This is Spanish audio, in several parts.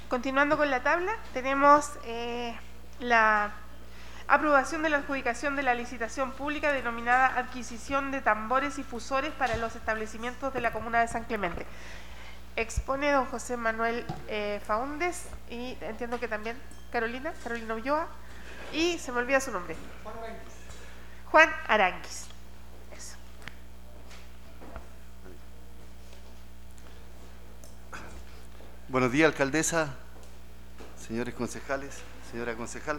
Continuando con la tabla, tenemos la aprobación de la adjudicación de la licitación pública denominada adquisición de tambores y fusores para los establecimientos de la comuna de San Clemente. Expone don José Manuel Faúndez y entiendo que también Carolina Ulloa, y se me olvida su nombre. Juan Aranguis. Eso. Buenos días, alcaldesa, señores concejales, señora concejal.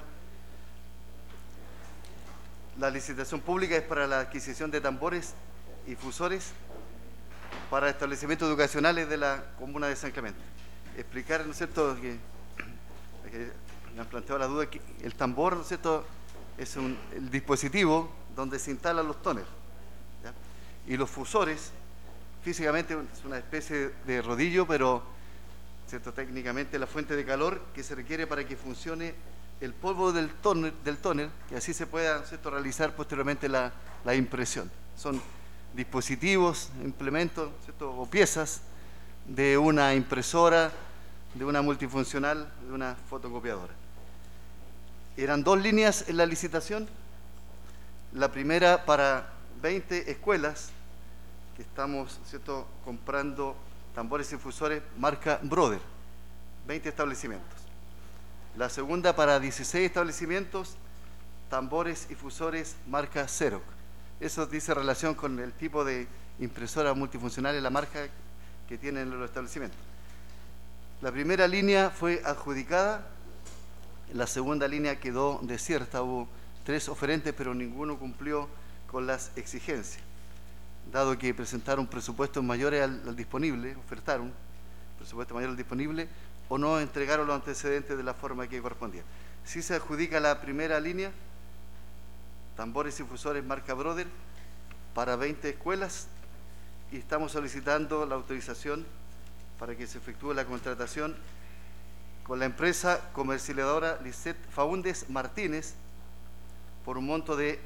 La licitación pública es para la adquisición de tambores y fusores para establecimientos educacionales de la comuna de San Clemente. Explicar, ¿no es cierto?, que me han planteado la duda que el tambor, ¿no es cierto?, es el dispositivo donde se instalan los tóneres, ¿ya? Y los fusores, físicamente es una especie de rodillo, pero ¿cierto?, técnicamente la fuente de calor que se requiere para que funcione el polvo del tóner y así se pueda, ¿cierto?, realizar posteriormente la impresión. Son dispositivos, implementos, ¿cierto?, o piezas de una impresora, de una multifuncional, de una fotocopiadora. Eran 2 líneas en la licitación. La primera para 20 escuelas que estamos, ¿cierto?, comprando tambores y fusores marca Brother, 20 establecimientos. La segunda para 16 establecimientos, tambores y fusores marca Xerox. Eso dice relación con el tipo de impresora multifuncional y la marca que tienen los establecimientos. La primera línea fue adjudicada, la segunda línea quedó desierta. Hubo 3 oferentes, pero ninguno cumplió con las exigencias. Dado que presentaron presupuestos mayores al disponible, ofertaron presupuesto mayor al disponible, o no entregaron los antecedentes de la forma que correspondía. Si se adjudica la primera línea, tambores y fusores marca Brother, para 20 escuelas, y estamos solicitando la autorización para que se efectúe la contratación con la empresa comercializadora Lisset Faúndez Martínez por un monto de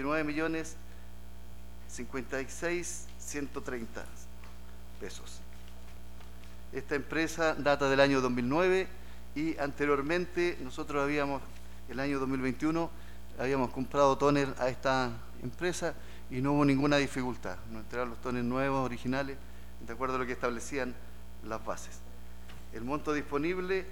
29.056.130 pesos. Esta empresa data del año 2009 y anteriormente nosotros el año 2021, habíamos comprado tóner a esta empresa y no hubo ninguna dificultad. Nos entregaron los tóneres nuevos, originales, de acuerdo a lo que establecían las bases. El monto disponible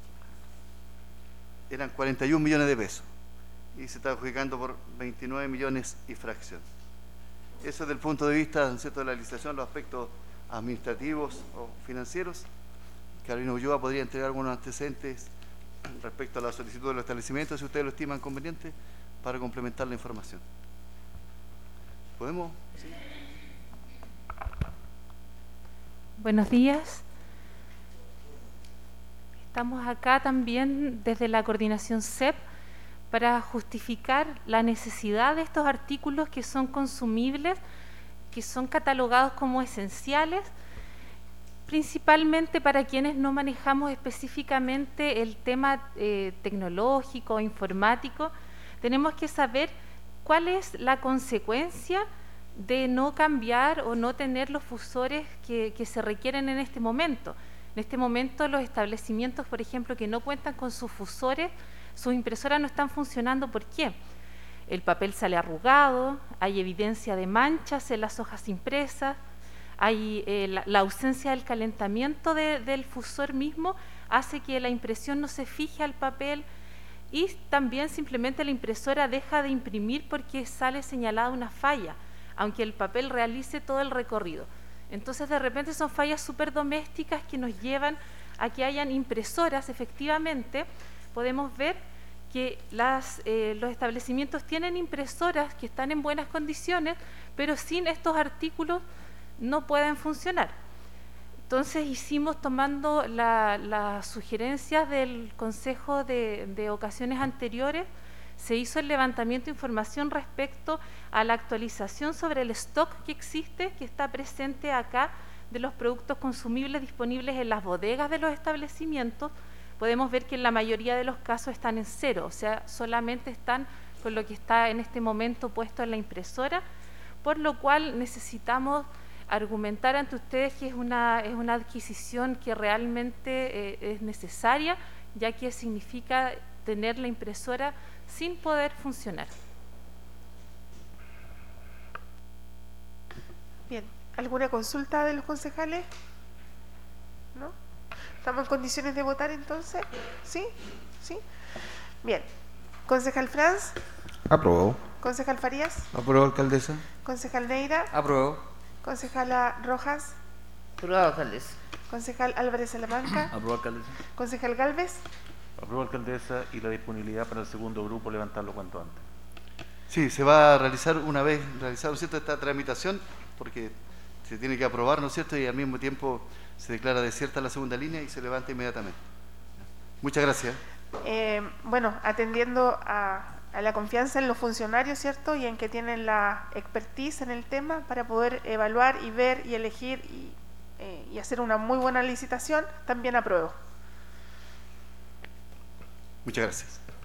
eran 41 millones de pesos y se está adjudicando por 29 millones y fracción. Eso desde el punto de vista, ¿cierto?, de la licitación, los aspectos administrativos o financieros. Carolina Ulloa podría entregar algunos antecedentes respecto a la solicitud de los establecimientos, si ustedes lo estiman conveniente, para complementar la información. ¿Podemos? ¿Sí? Buenos días. Estamos acá también desde la coordinación CEP para justificar la necesidad de estos artículos que son consumibles, que son catalogados como esenciales, principalmente para quienes no manejamos específicamente el tema tecnológico, informático. Tenemos que saber cuál es la consecuencia de no cambiar o no tener los fusores que se requieren en este momento. En este momento los establecimientos, por ejemplo, que no cuentan con sus fusores, sus impresoras no están funcionando. ¿Por qué? El papel sale arrugado, hay evidencia de manchas en las hojas impresas, hay la ausencia del calentamiento del fusor mismo hace que la impresión no se fije al papel, y también simplemente la impresora deja de imprimir porque sale señalada una falla, aunque el papel realice todo el recorrido. Entonces de repente son fallas súper domésticas que nos llevan a que hayan impresoras. Efectivamente podemos ver que los establecimientos tienen impresoras que están en buenas condiciones, pero sin estos artículos no pueden funcionar. Entonces hicimos, tomando las sugerencias del Consejo de ocasiones anteriores, se hizo el levantamiento de información respecto a la actualización sobre el stock que existe, que está presente acá, de los productos consumibles disponibles en las bodegas de los establecimientos. Podemos ver que en la mayoría de los casos están en 0, o sea, solamente están con lo que está en este momento puesto en la impresora, por lo cual necesitamos argumentar ante ustedes que es una adquisición que realmente es necesaria, ya que significa tener la impresora sin poder funcionar. Bien, ¿alguna consulta de los concejales? ¿No? ¿Estamos en condiciones de votar entonces? ¿Sí? ¿Sí? Bien. Concejal Franz. Aprobado. Concejal Farías. Aprobado, alcaldesa. Concejal Neira. Aprobado. Concejala Rojas. Aprobado, alcaldesa. Concejal Álvarez Salamanca. Aprobado, alcaldesa. Concejal Galvez. Aprobado, alcaldesa, y la disponibilidad para el segundo grupo levantarlo cuanto antes. Sí, se va a realizar una vez realizada, ¿no es cierto?, esta tramitación, porque se tiene que aprobar, ¿no es cierto?, y al mismo tiempo se declara desierta la segunda línea y se levanta inmediatamente. Muchas gracias. Bueno, atendiendo a la confianza en los funcionarios, ¿cierto?, y en que tienen la expertise en el tema para poder evaluar y ver y elegir y hacer una muy buena licitación, también apruebo. Muchas gracias.